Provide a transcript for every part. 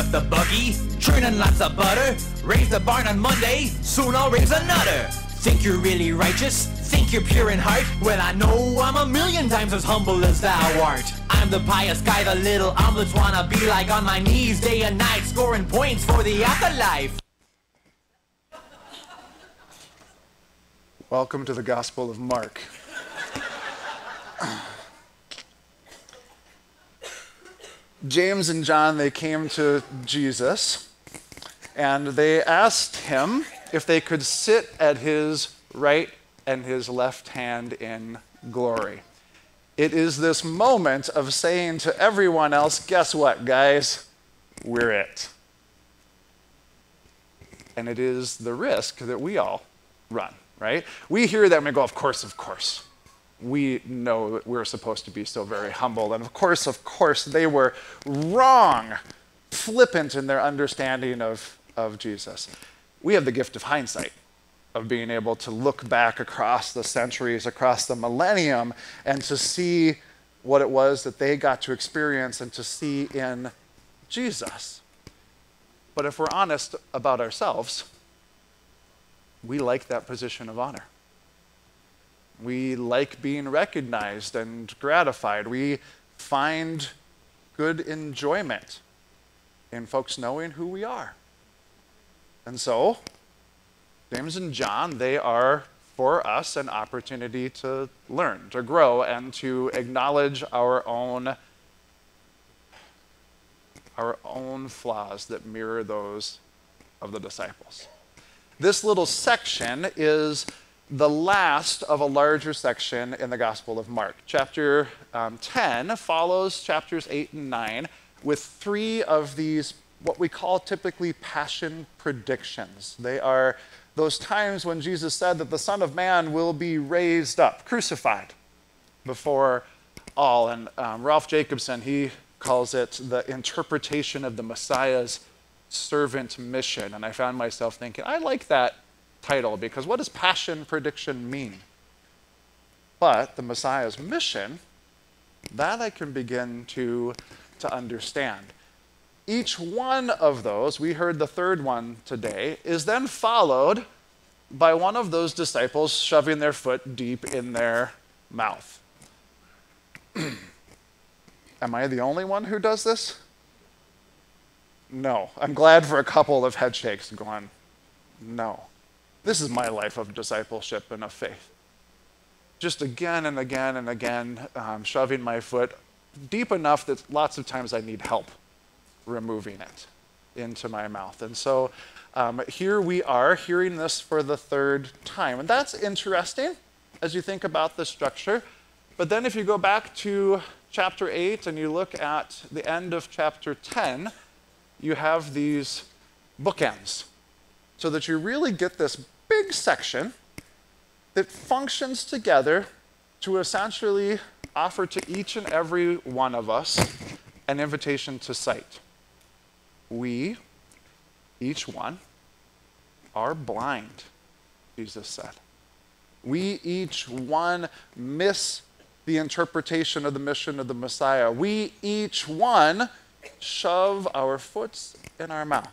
up the buggy, churning lots of butter. Raise the barn on Monday, soon I'll raise another. Think you're really righteous? Think you're pure in heart? Well, I know I'm a million times as humble as thou art. I'm the pious guy the little omelets wanna be like, on my knees day and night, scoring points for the afterlife. Welcome to the Gospel of Mark. James and John, they came to Jesus and they asked him if they could sit at his right and his left hand in glory. It is this moment of saying to everyone else, guess what, guys? We're it. And it is the risk that we all run, right? We hear that and we go, of course, of course. We know that we're supposed to be so very humble. And of course, they were wrong, flippant in their understanding of Jesus. We have the gift of hindsight, of being able to look back across the centuries, across the millennium, and to see what it was that they got to experience and to see in Jesus. But if we're honest about ourselves, we like that position of honor. We like being recognized and gratified. We find good enjoyment in folks knowing who we are. And so, James and John, they are for us an opportunity to learn, to grow, and to acknowledge our own flaws that mirror those of the disciples. This little section is the last of a larger section in the Gospel of Mark. Chapter 10 follows chapters 8 and 9 with three of these, what we call typically passion predictions. They are those times when Jesus said that the Son of Man will be raised up, crucified before all. And Ralph Jacobson, he calls it the interpretation of the Messiah's servant mission. And I found myself thinking, I like that title, because what does passion prediction mean? But the Messiah's mission, that I can begin to understand. Each one of those, we heard the third one today, is then followed by one of those disciples shoving their foot deep in their mouth. Am I the only one who does this? No. I'm glad for a couple of head shakes going, no. This is my life of discipleship and of faith. Just again and again and again, shoving my foot deep enough that lots of times I need help removing it into my mouth. And so here we are hearing this for the third time. And that's interesting as you think about the structure. But then if you go back to chapter 8 and you look at the end of chapter 10, you have these bookends, so that you really get this big section that functions together to essentially offer to each and every one of us an invitation to sight. We, each one, are blind, Jesus said. We each one miss the interpretation of the mission of the Messiah. We each one shove our foots in our mouth.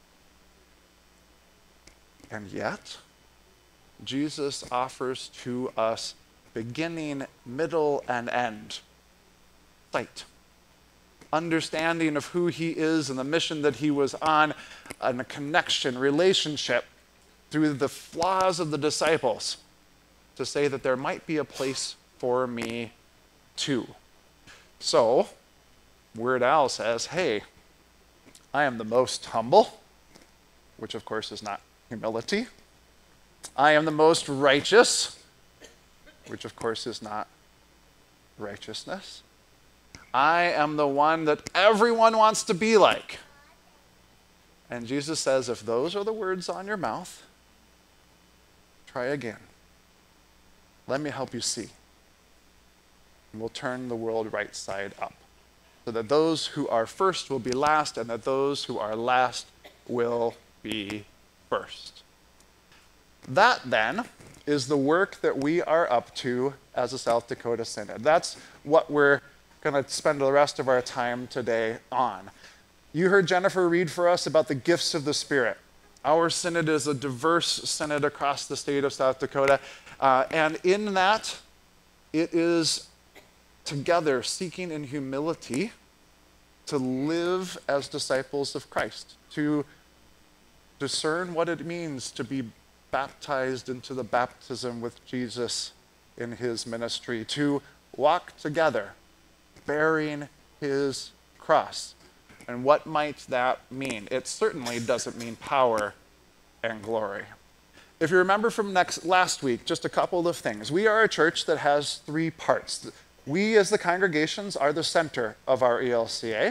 And yet, Jesus offers to us beginning, middle, and end sight. Understanding of who he is and the mission that he was on, and a connection, relationship through the flaws of the disciples to say that there might be a place for me too. So, Weird Al says, hey, I am the most humble, which of course is not humility. I am the most righteous, which of course is not righteousness. I am the one that everyone wants to be like. And Jesus says, if those are the words on your mouth, try again. Let me help you see. And we'll turn the world right side up, so that those who are first will be last, and that those who are last will be first. That then is the work that we are up to as a South Dakota Synod. That's what we're going to spend the rest of our time today on. You heard Jennifer read for us about the gifts of the Spirit. Our synod is a diverse synod across the state of South Dakota. And in that, it is together seeking in humility to live as disciples of Christ, to discern what it means to be baptized into the baptism with Jesus in his ministry, to walk together bearing his cross. And what might that mean? It certainly doesn't mean power and glory. If you remember from last week, just a couple of things. We are a church that has three parts. We as the congregations are the center of our ELCA.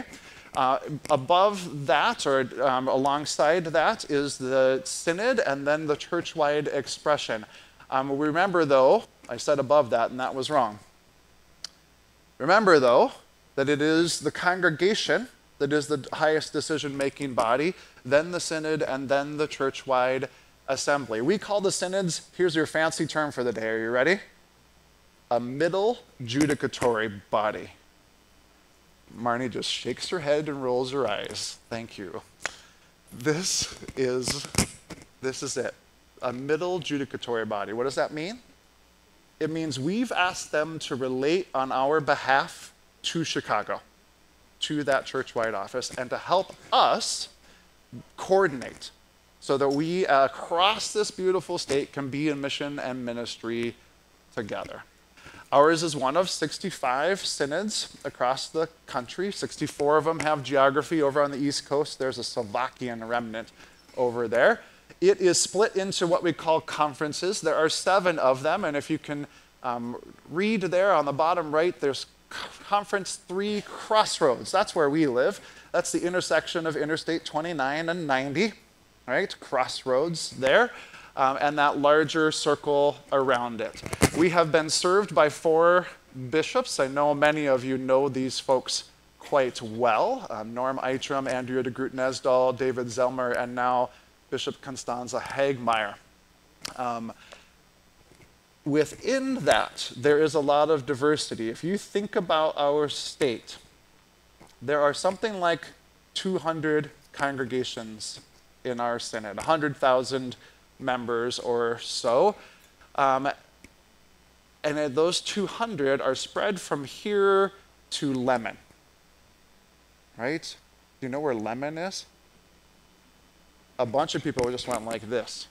Above that, or alongside that, is the synod and then the church-wide expression. Remember though, I said above that and that was wrong. Remember though, that it is the congregation that is the highest decision-making body, then the synod, and then the church-wide assembly. We call the synods, here's your fancy term for the day, are you ready? A middle judicatory body. Marnie just shakes her head and rolls her eyes. Thank you. This is it. A middle judicatory body. What does that mean? It means we've asked them to relate on our behalf to Chicago, to that church-wide office, and to help us coordinate so that we across this beautiful state can be in mission and ministry together. Ours is one of 65 synods across the country. 64 of them have geography over on the East Coast. There's a Slovakian remnant over there. It is split into what we call conferences. There are 7 of them, and if you can read there on the bottom right, there's Conference 3 Crossroads. That's where we live. That's the intersection of Interstate 29 and 90, right? Crossroads there. And that larger circle around it. We have been served by 4 bishops. I know many of you know these folks quite well. Norm Eitram, Andrea de Groot-Nesdal, David Zelmer, and now Bishop Constanza Hagmeyer. Within that, there is a lot of diversity. If you think about our state, there are something like 200 congregations in our synod, 100,000 members or so. And those 200 are spread from here to Lemon, right? Do you know where Lemon is? A bunch of people just went like this.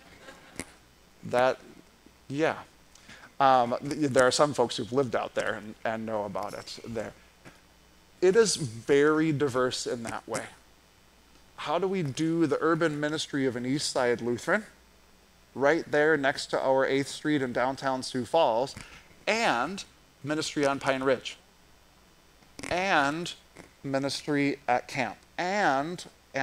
Yeah. There are some folks who've lived out there and know about it there. It is very diverse in that way. How do we do the urban ministry of an East Side Lutheran? Right there next to our 8th Street in downtown Sioux Falls, and ministry on Pine Ridge, and ministry at camp, and.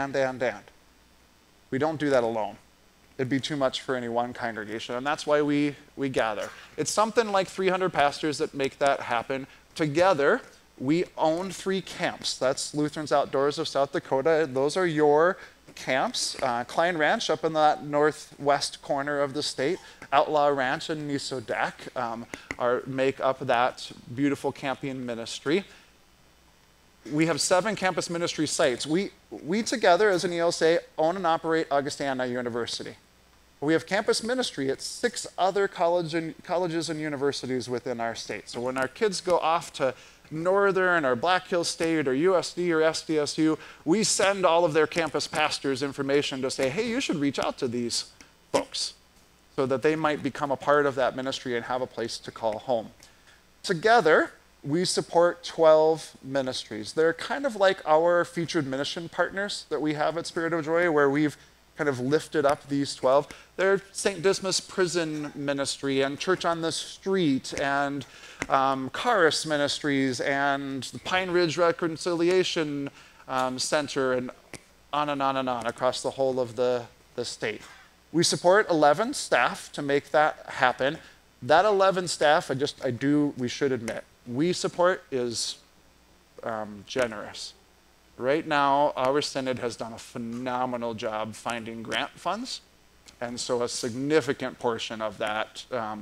We don't do that alone. It'd be too much for any one congregation, and that's why we gather. It's something like 300 pastors that make that happen. Together, we own 3 camps. That's Lutherans Outdoors of South Dakota. Those are your camps. Klein Ranch up in that northwest corner of the state, Outlaw Ranch and Nisodak make up that beautiful camping ministry. We have 7 campus ministry sites. We together as an ELCA own and operate Augustana University. We have campus ministry at 6 other colleges and universities within our state. So when our kids go off to Northern or Black Hills State or USD or SDSU, we send all of their campus pastors information to say, hey, you should reach out to these folks so that they might become a part of that ministry and have a place to call home. Together, we support 12 ministries. They're kind of like our featured mission partners that we have at Spirit of Joy, where we've kind of lifted up these 12. They're St. Dismas Prison Ministry and Church on the Street and Charis Ministries and the Pine Ridge Reconciliation Center, and on and on and on across the whole of the state. We support 11 staff to make that happen. That 11 staff, we should admit, we support is generous. Right now, our synod has done a phenomenal job finding grant funds, and so a significant portion of that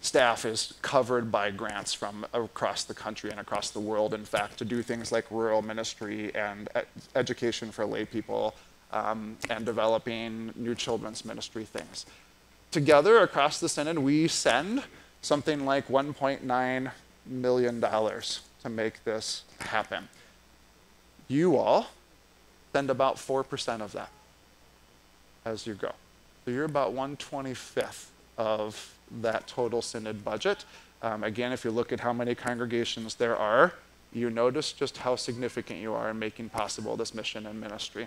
staff is covered by grants from across the country and across the world, in fact, to do things like rural ministry and education for lay people and developing new children's ministry things. Together, across the Synod, we send something like $1.9 million to make this happen. You all send about 4% of that as you go. So you're about 1/25th of that total Synod budget. Again, if you look at how many congregations there are, you notice just how significant you are in making possible this mission and ministry.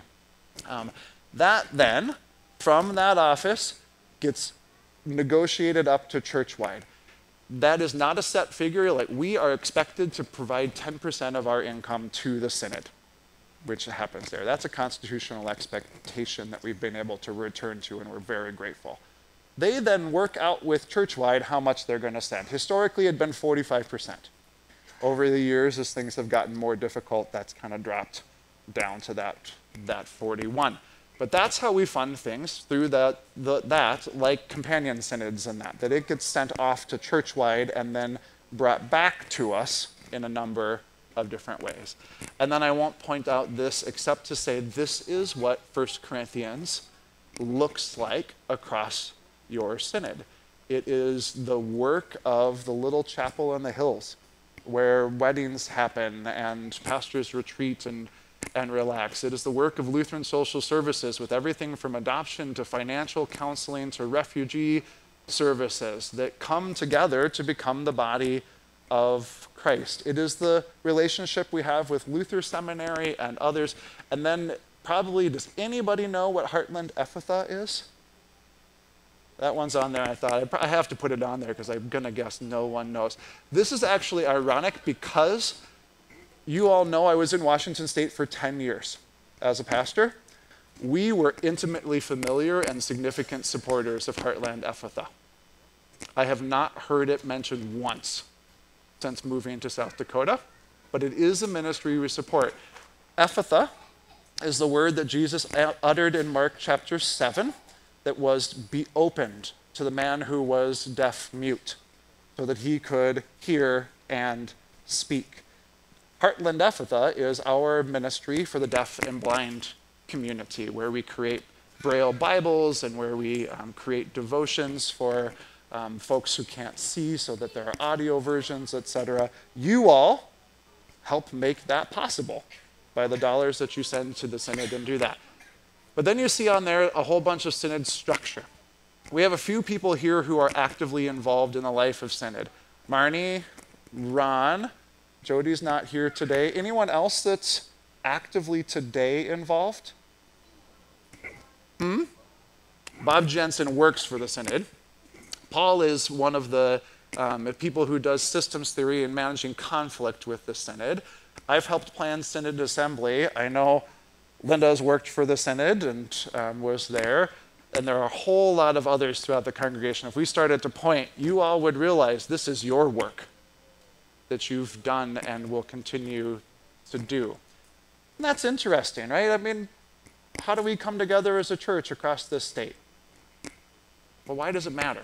That then, from that office, gets negotiated up to church-wide. That is not a set figure. Like, we are expected to provide 10% of our income to the Synod, which happens there. That's a constitutional expectation that we've been able to return to, and we're very grateful. They then work out with church-wide how much they're going to send. Historically, it had been 45%. Over the years, as things have gotten more difficult, that's kind of dropped down to that 41. But that's how we fund things, through that like companion synods and that it gets sent off to church-wide and then brought back to us in a number of different ways. And then I won't point out this except to say this is what 1 Corinthians looks like across your synod. It is the work of the little chapel in the hills where weddings happen and pastors retreat and relax. It is the work of Lutheran Social Services with everything from adoption to financial counseling to refugee services that come together to become the body of Christ. It is the relationship we have with Luther Seminary and others. And then probably, does anybody know what Heartland Ephatha is? That one's on there. I thought I have to put it on there because I'm going to guess no one knows. This is actually ironic because you all know I was in Washington State for 10 years as a pastor. We were intimately familiar and significant supporters of Heartland Ephatha. I have not heard it mentioned once since moving to South Dakota, but it is a ministry we support. Ephatha is the word that Jesus uttered in Mark chapter 7 that was be opened to the man who was deaf-mute so that he could hear and speak. Heartland Ephatha is our ministry for the deaf and blind community, where we create Braille Bibles and where we create devotions for folks who can't see so that there are audio versions, etc. You all help make that possible by the dollars that you send to the Synod and do that. But then you see on there a whole bunch of Synod structure. We have a few people here who are actively involved in the life of Synod. Marnie, Ron, Jody's not here today. Anyone else that's actively today involved? Bob Jensen works for the Synod. Paul is one of the people who does systems theory and managing conflict with the Synod. I've helped plan Synod Assembly. I know Linda's worked for the Synod and was there. And there are a whole lot of others throughout the congregation. If we started to point, you all would realize this is your work that you've done and will continue to do. And that's interesting, right? I mean, how do we come together as a church across this state? Well, why does it matter?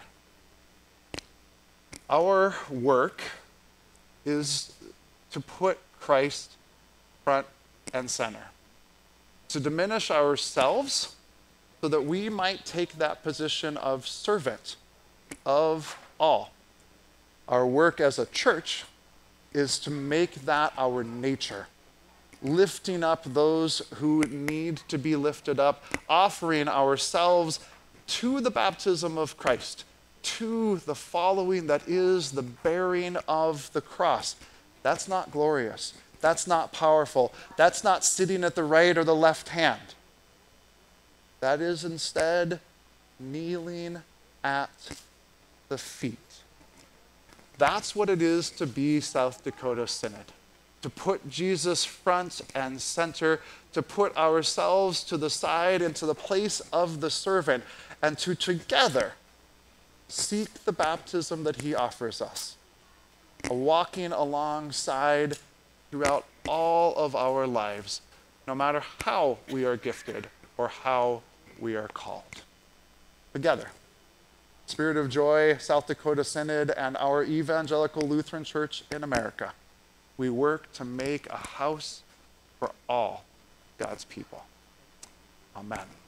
Our work is to put Christ front and center, to diminish ourselves so that we might take that position of servant of all. Our work as a church is to make that our nature, lifting up those who need to be lifted up, offering ourselves to the baptism of Christ, to the following that is the bearing of the cross. That's not glorious. That's not powerful. That's not sitting at the right or the left hand. That is instead kneeling at the feet. That's what it is to be South Dakota Synod. To put Jesus front and center, to put ourselves to the side and to the place of the servant, and to together seek the baptism that he offers us. A walking alongside throughout all of our lives, no matter how we are gifted or how we are called. Together. Spirit of Joy, South Dakota Synod, and our Evangelical Lutheran Church in America, we work to make a house for all God's people. Amen.